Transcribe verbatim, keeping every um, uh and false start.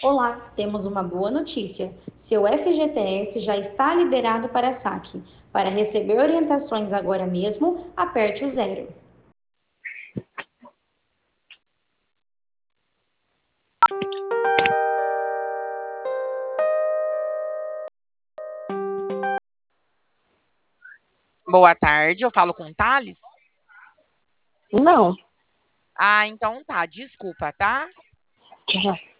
Olá, temos uma boa notícia. Seu F G T S já está liberado para saque. Para receber orientações agora mesmo, aperte o zero. Boa tarde, eu falo com o Thales? Não. Ah, então tá, desculpa, tá?